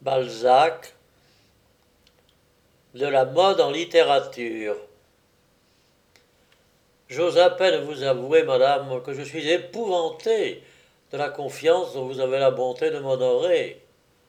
Balzac, de la mode en littérature. J'ose à peine vous avouer, madame, que je suis épouvanté de la confiance dont vous avez la bonté de m'honorer.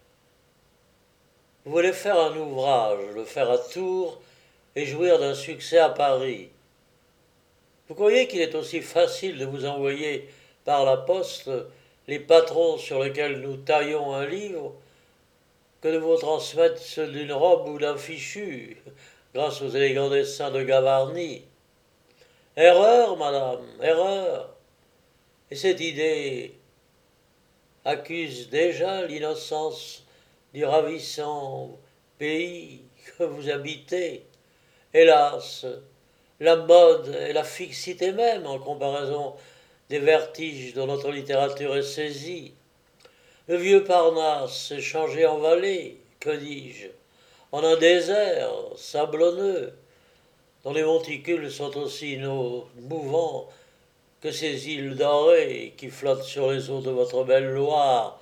Vous voulez faire un ouvrage, le faire à Tours et jouir d'un succès à Paris. Vous croyez qu'il est aussi facile de vous envoyer par la poste les patrons sur lesquels nous taillons un livre que de vous transmettre ceux d'une robe ou d'un fichu, grâce aux élégants dessins de Gavarni? Erreur, madame, erreur. Et cette idée accuse déjà l'innocence du ravissant pays que vous habitez. Hélas, la mode et la fixité même en comparaison des vertiges dont notre littérature est saisie. Le vieux Parnasse est changé en vallée, que dis-je, en un désert sablonneux, dont les monticules sont aussi mouvants que ces îles dorées qui flottent sur les eaux de votre belle Loire,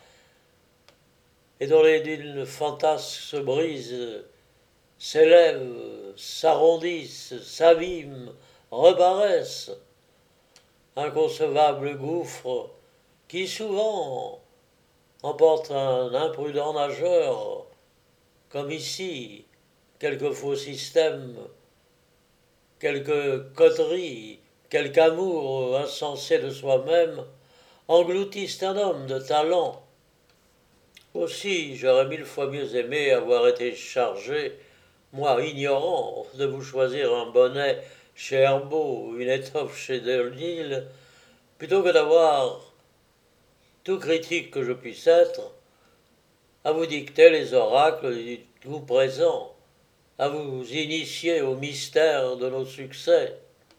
et dont les dunes fantasques se brisent, s'élèvent, s'arrondissent, s'abîment, reparaissent. Inconcevable gouffre qui souvent emporte un imprudent nageur, comme ici, quelque faux système, quelque coterie, quelque amour insensé de soi-même, engloutissent un homme de talent. Aussi, j'aurais mille fois mieux aimé avoir été chargé, moi ignorant, de vous choisir un bonnet chez Herbaut ou une étoffe chez Delnil, plutôt que d'avoir, tout critique que je puisse être, à vous dicter les oracles du goût présent, à vous initier au mystère de nos succès.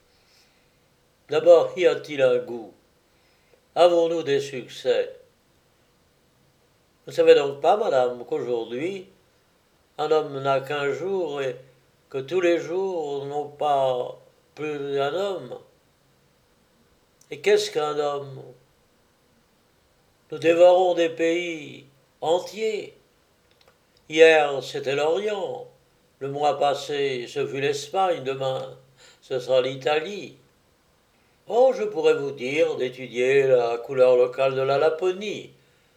D'abord, y a-t-il un goût? Avons-nous des succès? Vous ne savez donc pas, madame, qu'aujourd'hui, un homme n'a qu'un jour et que tous les jours n'ont pas plus d'un homme? Et qu'est-ce qu'un homme? Nous dévorons des pays entiers. Hier, c'était l'Orient. Le mois passé, ce fut l'Espagne. Demain, ce sera l'Italie. Oh, je pourrais vous dire d'étudier la couleur locale de la Laponie.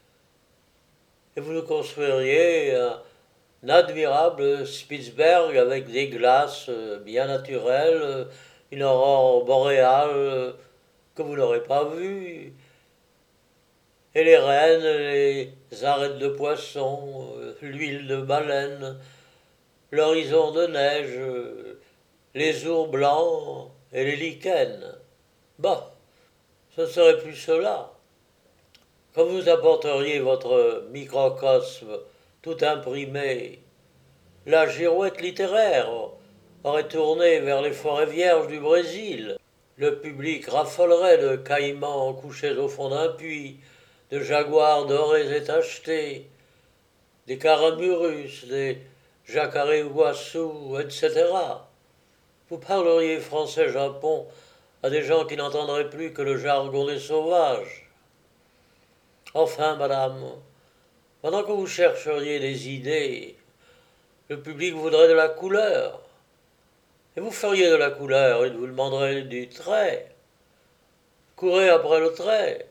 Et vous nous construiriez un admirable Spitzberg avec des glaces bien naturelles, une aurore boréale que vous n'aurez pas vue, et les rennes, les arêtes de poisson, l'huile de baleine, l'horizon de neige, les ours blancs et les lichens. Bah, ce ne serait plus cela. Quand vous apporteriez votre microcosme tout imprimé, la girouette littéraire aurait tourné vers les forêts vierges du Brésil. Le public raffolerait de caïmans couchés au fond d'un puits, de jaguars dorés et tachetés, des caramurus, des jacaréguassous, etc. Vous parleriez français-japon à des gens qui n'entendraient plus que le jargon des sauvages. Enfin, madame, pendant que vous chercheriez des idées, le public voudrait de la couleur. Et vous feriez de la couleur, il vous demanderait du trait. Courez après le trait.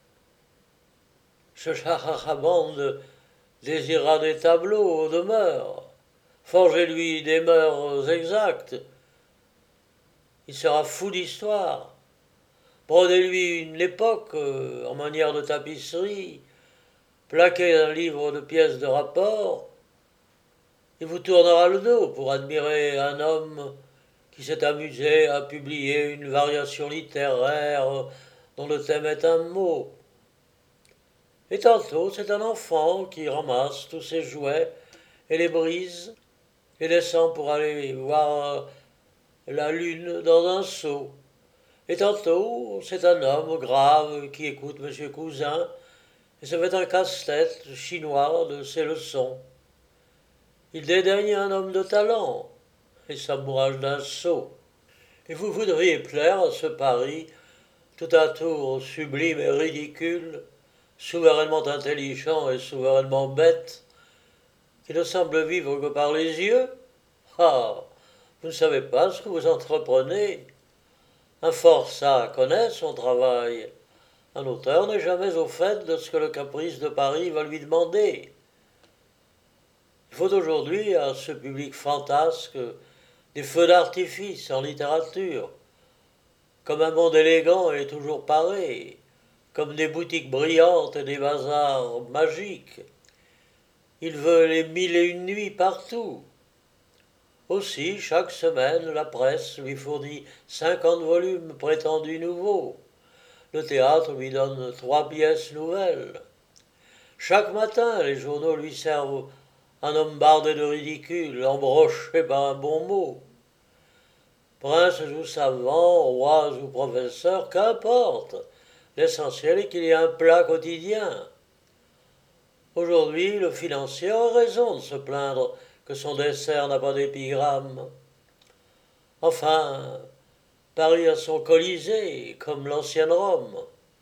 Ce charabande désira des tableaux aux demeures. Forgez-lui des mœurs exactes. Il sera fou d'histoire. Brodez-lui une époque en manière de tapisserie. Plaquez un livre de pièces de rapport. Il vous tournera le dos pour admirer un homme qui s'est amusé à publier une variation littéraire dont le thème est un mot. Et tantôt, c'est un enfant qui ramasse tous ses jouets et les brise et descend pour aller voir la lune dans un seau. Et tantôt, c'est un homme grave qui écoute M. Cousin et se fait un casse-tête chinois de ses leçons. Il dédaigne un homme de talent et s'amourage d'un sot. Et vous voudriez plaire à ce Paris tout à tour sublime et ridicule, souverainement intelligent et souverainement bête, qui ne semble vivre que par les yeux. Ah, vous ne savez pas ce que vous entreprenez. Un forçat connaît son travail. Un auteur n'est jamais au fait de ce que le caprice de Paris va lui demander. Il faut aujourd'hui à ce public fantasque des feux d'artifice en littérature, comme un monde élégant et toujours paré, comme des boutiques brillantes et des bazars magiques. Il veut les 1001 nuits partout. Aussi, chaque semaine, la presse lui fournit 50 volumes prétendus nouveaux. Le théâtre lui donne 3 pièces nouvelles. Chaque matin, les journaux lui servent un homme bardé de ridicule, embroché par un bon mot. Princes ou savants, rois ou professeurs, qu'importe. L'essentiel est qu'il y ait un plat quotidien. Aujourd'hui, le financier a raison de se plaindre que son dessert n'a pas d'épigramme. Enfin, Paris a son Colisée, comme l'ancienne Rome.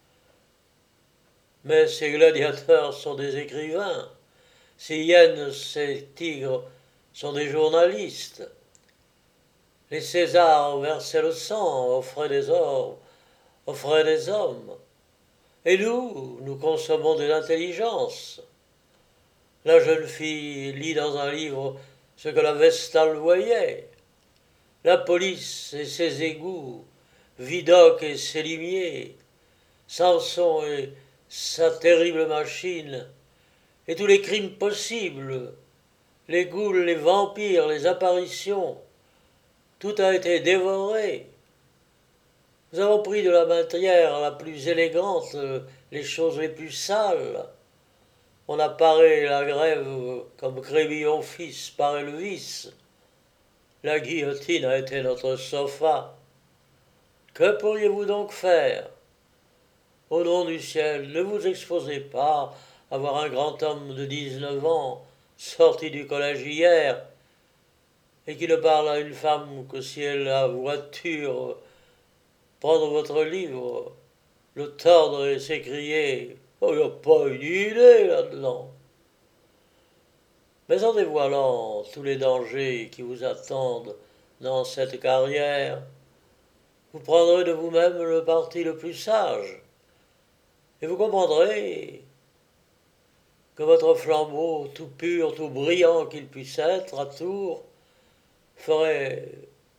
Mais ses gladiateurs sont des écrivains. Ces hyènes, ces tigres sont des journalistes. Les Césars versaient le sang, offraient des hommes. Et nous consommons de l'intelligence. La jeune fille lit dans un livre ce que la Vestale voyait. La police et ses égouts, Vidocq et ses limiers, Samson et sa terrible machine, et tous les crimes possibles, les ghouls, les vampires, les apparitions, tout a été dévoré. Nous avons pris de la matière la plus élégante les choses les plus sales. On a paré la grève comme Crébillon fils parait le vice. La guillotine a été notre sofa. Que pourriez-vous donc faire? Au nom du ciel, ne vous exposez pas à voir un grand homme de 19 ans, sorti du collège hier, et qui ne parle à une femme que si elle a voiture, prendre votre livre, le tordre et s'écrier « Oh, il n'y a pas une idée là-dedans !» Mais en dévoilant tous les dangers qui vous attendent dans cette carrière, vous prendrez de vous-même le parti le plus sage, et vous comprendrez que votre flambeau, tout pur, tout brillant qu'il puisse être à Tours, ferait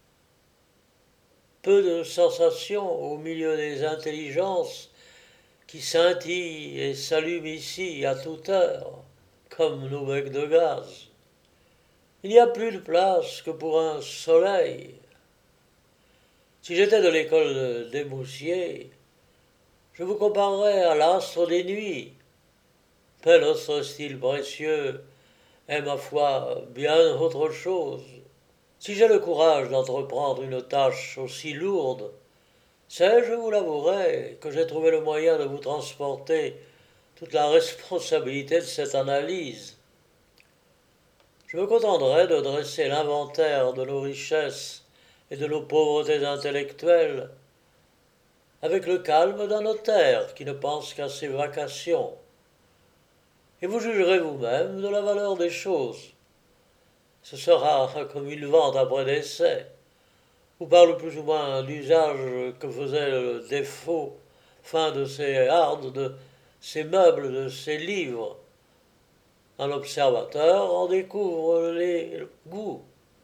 peu de sensation au milieu des intelligences qui scintillent et s'allument ici à toute heure, comme nos becs de gaz. Il n'y a plus de place que pour un soleil. Si j'étais de l'école des Moussiers, je vous comparerais à l'astre des nuits. Mais notre style précieux est, ma foi, bien autre chose. Si j'ai le courage d'entreprendre une tâche aussi lourde, c'est, je vous l'avouerai, que j'ai trouvé le moyen de vous transporter toute la responsabilité de cette analyse. Je me contenterai de dresser l'inventaire de nos richesses et de nos pauvretés intellectuelles avec le calme d'un notaire qui ne pense qu'à ses vacations. Et vous jugerez vous-même de la valeur des choses. Ce sera comme une vente après décès, ou par le plus ou moins l'usage que faisait le défaut fin de ces hardes, de ces meubles, de ces livres. Un observateur en découvre les goûts.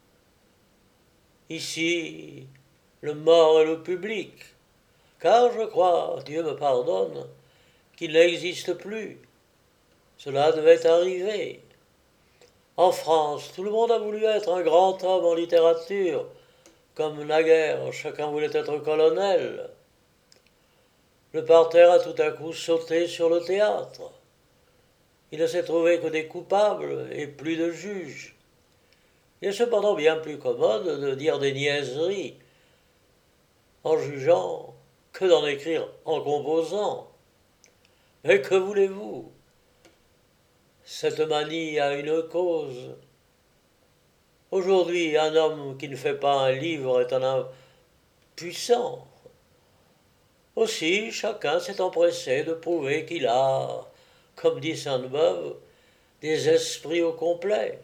Ici, le mort est le public, car je crois, Dieu me pardonne, qu'il n'existe plus. Cela devait arriver. En France, tout le monde a voulu être un grand homme en littérature, comme naguère chacun voulait être colonel. Le parterre a tout à coup sauté sur le théâtre. Il ne s'est trouvé que des coupables et plus de juges. Il est cependant bien plus commode de dire des niaiseries en jugeant que d'en écrire en composant. Mais que voulez-vous? Cette manie a une cause. Aujourd'hui, un homme qui ne fait pas un livre est un impuissant. Aussi, chacun s'est empressé de prouver qu'il a, comme dit Sainte-Beuve, des esprits au complet.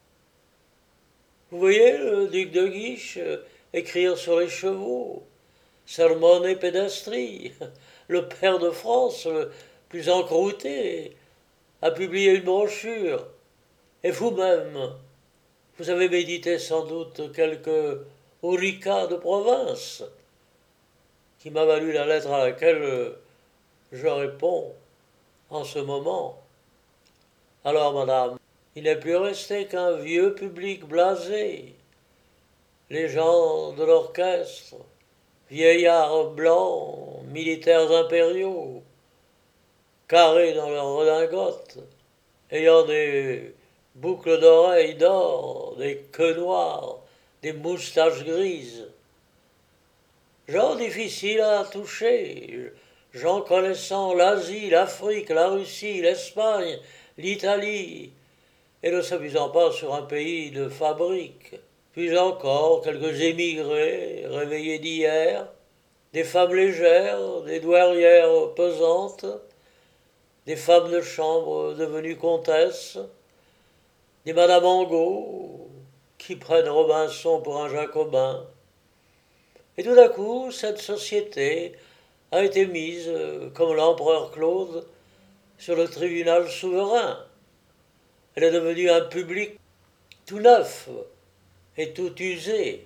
Vous voyez le duc de Guiche écrire sur les chevaux, Sermone Pedestri, le père de France, le plus encrouté, a publié une brochure. Et vous-même, vous avez médité sans doute quelques ouricas de province, qui m'a valu la lettre à laquelle je réponds en ce moment. Alors, madame, il n'est plus resté qu'un vieux public blasé, les gens de l'orchestre, vieillards blancs, militaires impériaux, carrés dans leurs redingotes, ayant des boucles d'oreilles d'or, des queues noires, des moustaches grises. Gens difficiles à toucher, gens connaissant l'Asie, l'Afrique, la Russie, l'Espagne, l'Italie, et ne s'amusant pas sur un pays de fabrique. Puis encore quelques émigrés réveillés d'hier, des femmes légères, des douairières pesantes, des femmes de chambre devenues comtesses, des Madame Angot qui prennent Robinson pour un jacobin. Et tout à coup, cette société a été mise, comme l'empereur Claude, sur le tribunal souverain. Elle est devenue un public tout neuf et tout usé.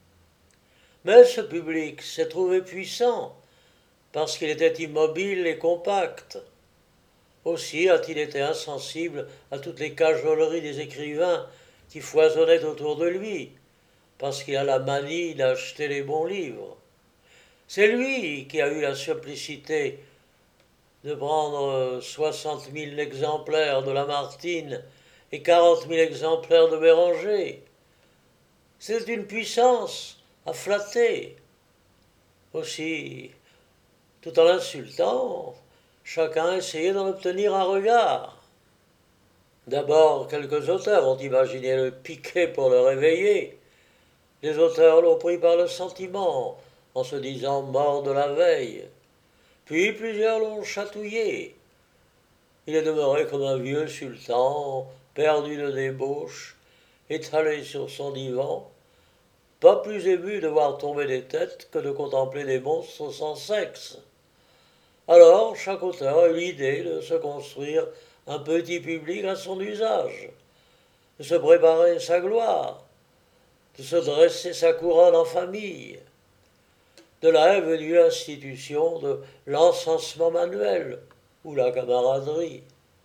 Mais ce public s'est trouvé puissant parce qu'il était immobile et compact. Aussi a-t-il été insensible à toutes les cajoleries des écrivains qui foisonnaient autour de lui, parce qu'il a la manie d'acheter les bons livres. C'est lui qui a eu la simplicité de prendre 60 000 exemplaires de Lamartine et 40 000 exemplaires de Béranger. C'est une puissance à flatter. Aussi, tout en l'insultant, chacun essayait d'en obtenir un regard. D'abord, quelques auteurs ont imaginé le piquer pour le réveiller. Les auteurs l'ont pris par le sentiment, en se disant mort de la veille. Puis plusieurs l'ont chatouillé. Il est demeuré comme un vieux sultan, perdu de débauche, étalé sur son divan, pas plus ému de voir tomber des têtes que de contempler des monstres sans sexe. Alors, chaque auteur a eu l'idée de se construire un petit public à son usage, de se préparer sa gloire, de se dresser sa couronne en famille. De là est venue l'institution de l'encensement manuel ou la camaraderie.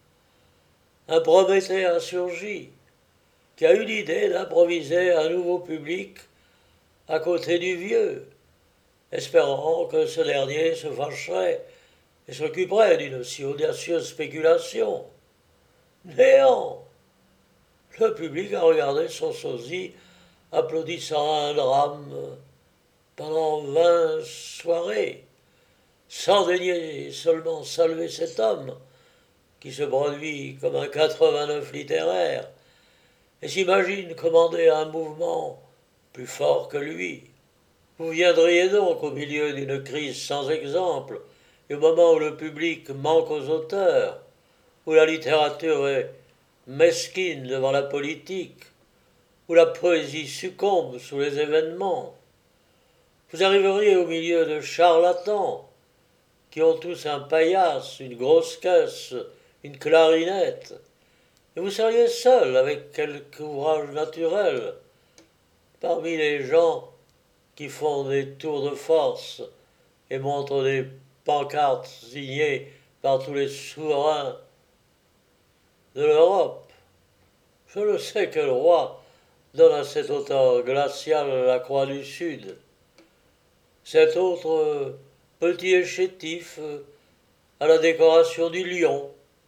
Un Prométhée a surgi, qui a eu l'idée d'improviser un nouveau public à côté du vieux, espérant que ce dernier se fâcherait et s'occuperait d'une si audacieuse spéculation. Néant! Le public a regardé son sosie applaudissant un drame pendant 20 soirées, sans daigner seulement saluer cet homme qui se produit comme un 89 littéraire et s'imagine commander un mouvement plus fort que lui. Vous viendriez donc au milieu d'une crise sans exemple, et au moment où le public manque aux auteurs, où la littérature est mesquine devant la politique, où la poésie succombe sous les événements. Vous arriveriez au milieu de charlatans qui ont tous un paillasse, une grosse caisse, une clarinette, et vous seriez seul avec quelque ouvrage naturel, parmi les gens qui font des tours de force et montrent des pancartes signées par tous les souverains de l'Europe. Je ne sais quel roi donne à cet auteur glacial la croix du Sud. Cet autre petit chétif à la décoration du lion.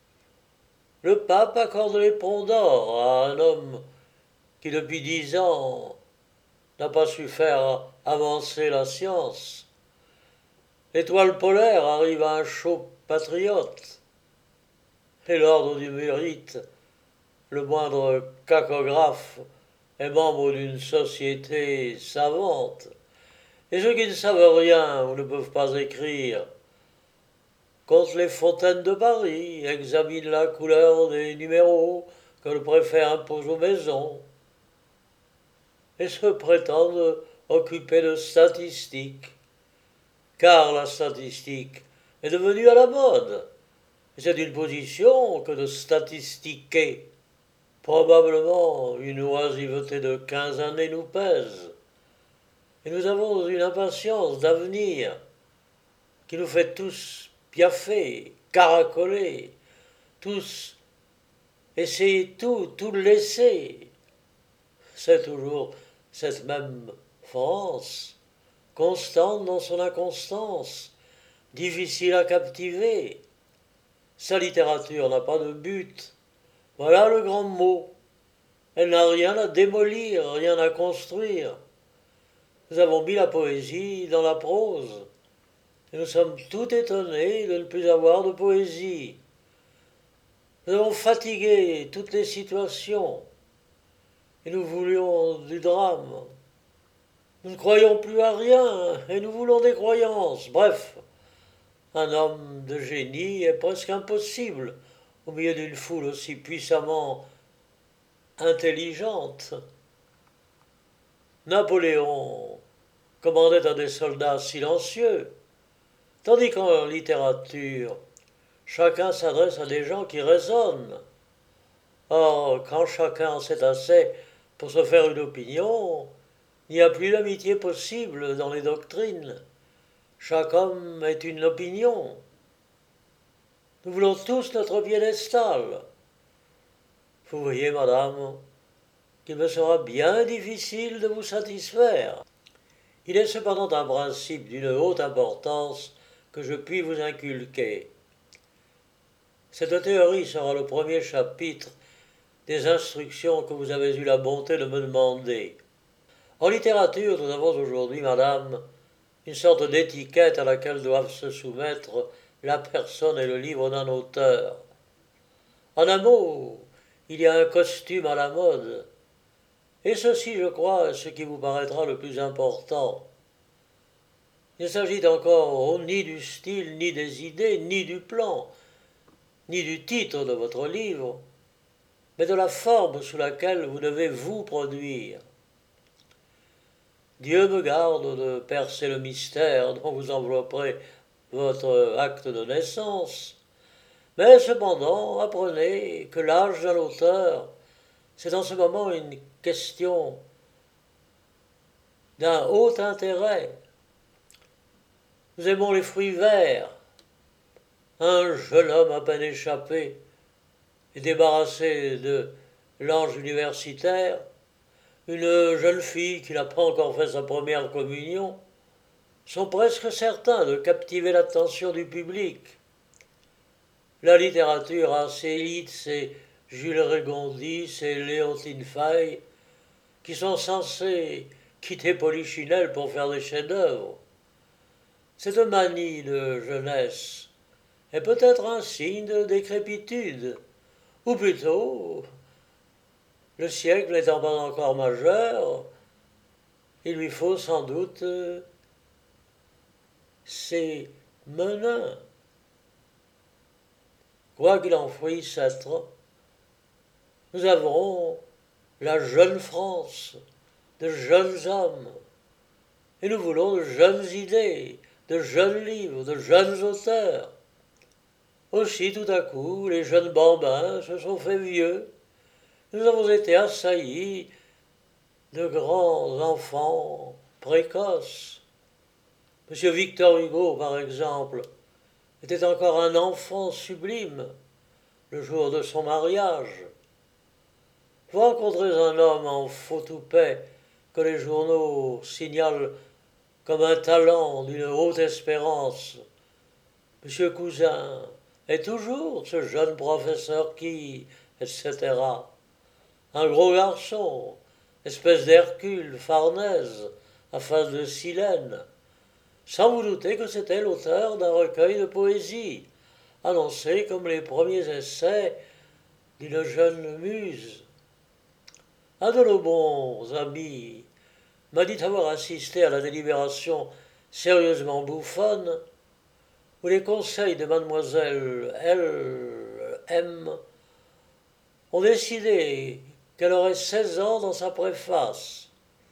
Le pape accorde l'éperon d'or à un homme qui depuis 10 ans n'a pas su faire avancer la science. L'étoile polaire arrive à un chaud patriote. Et l'ordre du mérite, le moindre cacographe, est membre d'une société savante. Et ceux qui ne savent rien ou ne peuvent pas écrire compte les fontaines de Paris, examine la couleur des numéros que le préfet impose aux maisons, et se prétendent occupés de statistiques, car la statistique est devenue à la mode. C'est une position que de statistiquer. Probablement une oisiveté de 15 années nous pèse, et nous avons une impatience d'avenir qui nous fait tous piaffer, caracoler, tous essayer tout laisser. C'est toujours cette même France, constante dans son inconstance, difficile à captiver. Sa littérature n'a pas de but. Voilà le grand mot. Elle n'a rien à démolir, rien à construire. Nous avons mis la poésie dans la prose. Et nous sommes tout étonnés de ne plus avoir de poésie. Nous avons fatigué toutes les situations. Et nous voulions du drame. Nous ne croyons plus à rien, et nous voulons des croyances. Bref, un homme de génie est presque impossible au milieu d'une foule aussi puissamment intelligente. Napoléon commandait à des soldats silencieux, tandis qu'en littérature, chacun s'adresse à des gens qui raisonnent. Or, quand chacun s'est assez pour se faire une opinion, il n'y a plus d'amitié possible dans les doctrines. Chaque homme est une opinion. Nous voulons tous notre piédestal. Vous voyez, madame, qu'il me sera bien difficile de vous satisfaire. Il est cependant un principe d'une haute importance que je puis vous inculquer. Cette théorie sera le premier chapitre des instructions que vous avez eu la bonté de me demander. En littérature, nous avons aujourd'hui, madame, une sorte d'étiquette à laquelle doivent se soumettre la personne et le livre d'un auteur. En un mot, il y a un costume à la mode. Et ceci, je crois, est ce qui vous paraîtra le plus important. Il ne s'agit encore ni du style, ni des idées, ni du plan, ni du titre de votre livre, mais de la forme sous laquelle vous devez vous produire. Dieu me garde de percer le mystère dont vous envelopperez votre acte de naissance, mais cependant apprenez que l'âge d'un auteur, c'est en ce moment une question d'un haut intérêt. Nous aimons les fruits verts. Un jeune homme à peine échappé et débarrassé de l'ange universitaire, une jeune fille qui n'a pas encore fait sa première communion, sont presque certains de captiver l'attention du public. La littérature a ses élites, ses Jules Régondy, ses Léontine Faye, qui sont censés quitter Polichinelle pour faire des chefs-d'œuvre. Cette manie de jeunesse est peut-être un signe de décrépitude, ou plutôt, le siècle n'étant pas encore majeur, il lui faut sans doute ses menins. Quoi qu'il en puisse être, nous avons la jeune France, de jeunes hommes, et nous voulons de jeunes idées, de jeunes livres, de jeunes auteurs. Aussi, tout à coup, les jeunes bambins se sont fait vieux. Nous avons été assaillis de grands enfants précoces. Monsieur Victor Hugo, par exemple, était encore un enfant sublime le jour de son mariage. Vous rencontrez un homme en faux toupet que les journaux signalent comme un talent d'une haute espérance. Monsieur Cousin est toujours ce jeune professeur qui, etc. Un gros garçon, espèce d'Hercule, Farnèse, à face de Silène, sans vous douter que c'était l'auteur d'un recueil de poésie, annoncé comme les premiers essais d'une jeune muse. Un de nos bons amis m'a dit avoir assisté à la délibération sérieusement bouffonne où les conseils de mademoiselle L.M. ont décidé qu'elle aurait 16 ans dans sa préface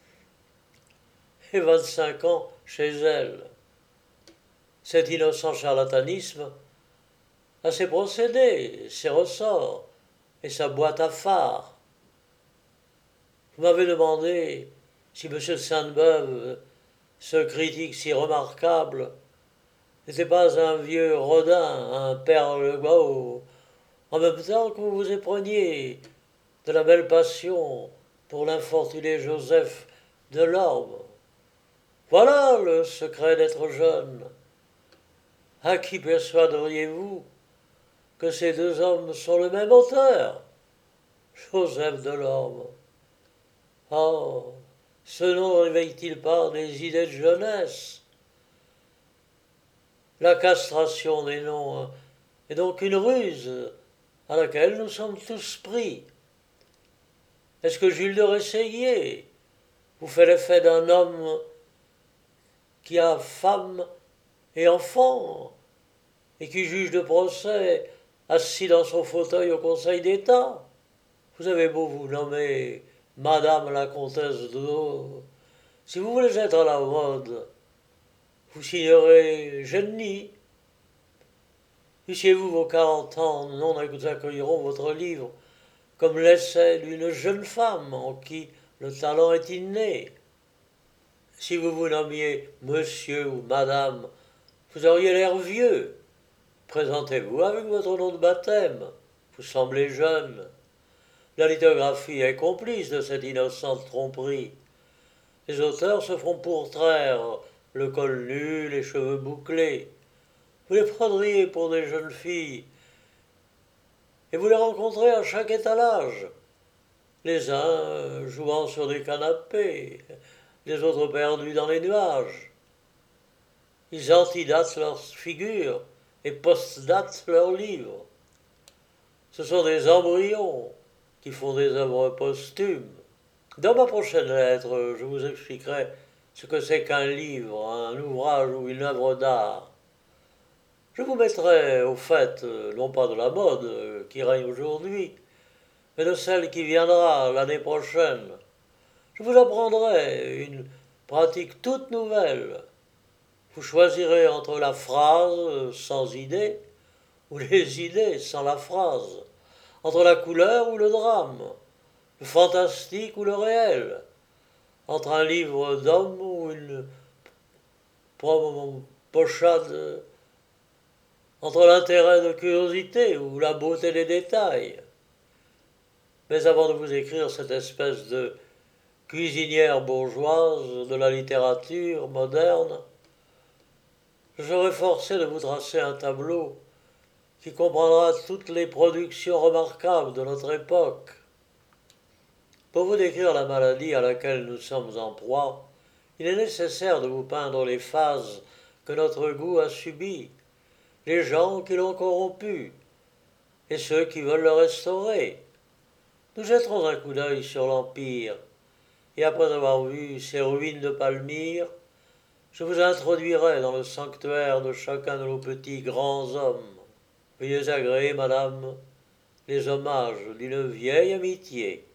et 25 ans chez elle. Cet innocent charlatanisme a ses procédés, ses ressorts et sa boîte à phare. Vous m'avez demandé si M. Sainte-Beuve, ce critique si remarquable, n'était pas un vieux rodin, un père Legault, en même temps que vous vous épreniez de la belle passion pour l'infortuné Joseph Delorme. Voilà le secret d'être jeune. À qui persuaderiez-vous que ces deux hommes sont le même auteur? Joseph Delorme. Oh, ce nom ne réveille-t-il pas des idées de jeunesse? La castration des noms est donc une ruse à laquelle nous sommes tous pris. Est-ce que Jules de Rességuier vous fait l'effet d'un homme qui a femme et enfant et qui juge de procès assis dans son fauteuil au Conseil d'État? Vous avez beau vous nommer Madame la Comtesse d'O, si vous voulez être à la mode, vous signerez génie. Eussiez-vous vos 40 ans, non accueilleront votre livre comme l'essai d'une jeune femme en qui le talent est inné. Si vous vous nommiez monsieur ou madame, vous auriez l'air vieux. Présentez-vous avec votre nom de baptême. Vous semblez jeune. La lithographie est complice de cette innocente tromperie. Les auteurs se font pourtraire, le col nu, les cheveux bouclés. Vous les prendriez pour des jeunes filles, et vous les rencontrez à chaque étalage. Les uns jouant sur des canapés, les autres perdus dans les nuages. Ils antidatent leurs figures et postdatent leurs livres. Ce sont des embryons qui font des œuvres posthumes. Dans ma prochaine lettre, je vous expliquerai ce que c'est qu'un livre, un ouvrage ou une œuvre d'art. Je vous mettrai au fait, non pas de la mode qui règne aujourd'hui, mais de celle qui viendra l'année prochaine. Je vous apprendrai une pratique toute nouvelle. Vous choisirez entre la phrase sans idée ou les idées sans la phrase, entre la couleur ou le drame, le fantastique ou le réel, entre un livre d'homme ou une pochade, entre l'intérêt de curiosité ou la beauté des détails. Mais avant de vous écrire cette espèce de cuisinière bourgeoise de la littérature moderne, je serai forcé de vous tracer un tableau qui comprendra toutes les productions remarquables de notre époque. Pour vous décrire la maladie à laquelle nous sommes en proie, il est nécessaire de vous peindre les phases que notre goût a subies, les gens qui l'ont corrompu, et ceux qui veulent le restaurer. Nous jetterons un coup d'œil sur l'Empire, et après avoir vu ses ruines de Palmyre, je vous introduirai dans le sanctuaire de chacun de nos petits grands hommes. Veuillez agréer, madame, les hommages d'une vieille amitié.